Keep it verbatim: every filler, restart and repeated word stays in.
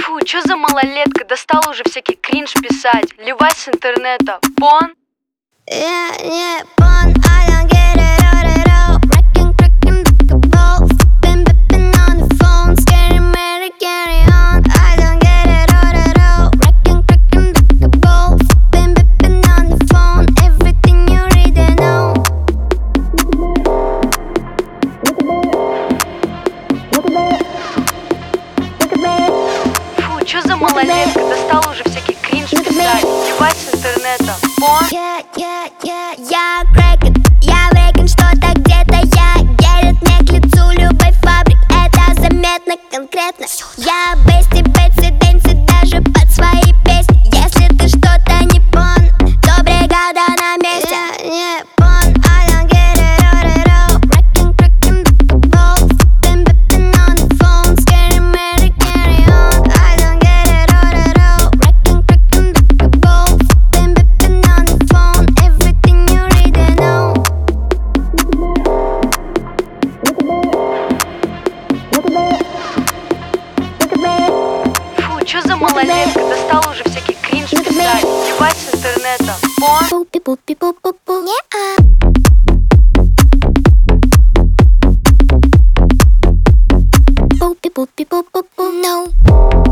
Фу, чё за малолетка, достала уже всякий кринж писать. Ливать с интернета, пон. Yeah, yeah, pon, I don't get it all at all. Wrecking, cracking, like a ball. Flipping, bipping on the phone. Scary, merry, carry on. I don't get it all at all. Wrecking, cracking, like a ball. Flipping, bipping on the phone. Everything you read and know. Фу, чё за малолетка, достала уже всякий кринж писать. Ливать с интернета, пон. Yeah, yeah, yeah, я крэкет, я врекен, что-то где-то я герит мне к лицу любой фабрик, это заметно конкретно. Я бести, бетси, дэнси даже под свои песни. Если ты что-то не пон, то бригада на месте. Yeah, yeah, pon, I don't get it all at all. Wrecking, cracking, like a ball. Flipping, bipping on the phone. Scary, merry, carry on. I don't get it all at all. Wrecking, cracking, like a ball. Flipping, bipping on the phone. Everything you read and know. Фу, чё за малолетка, достала уже всякий кринж писать. Ливать с интернета, пон. Пупи-пупи-пупу-пу. Не-а. Пупи-пупи-пупу-пу. No.